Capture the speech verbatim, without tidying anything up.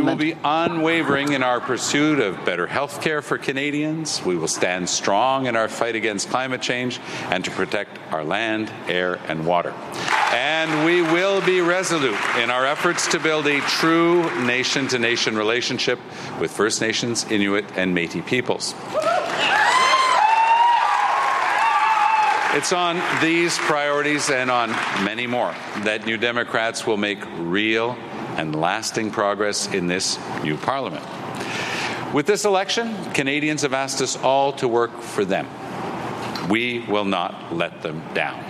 Parliament. We will be unwavering in our pursuit of better health care for Canadians. We will stand strong in our fight against climate change and to protect our land, air, and water. And we will be resolute in our efforts to build a true nation-to-nation relationship with First Nations, Inuit, and Métis peoples. It's on these priorities and on many more that New Democrats will make real and lasting progress in this new Parliament. With this election, Canadians have asked us all to work for them. We will not let them down.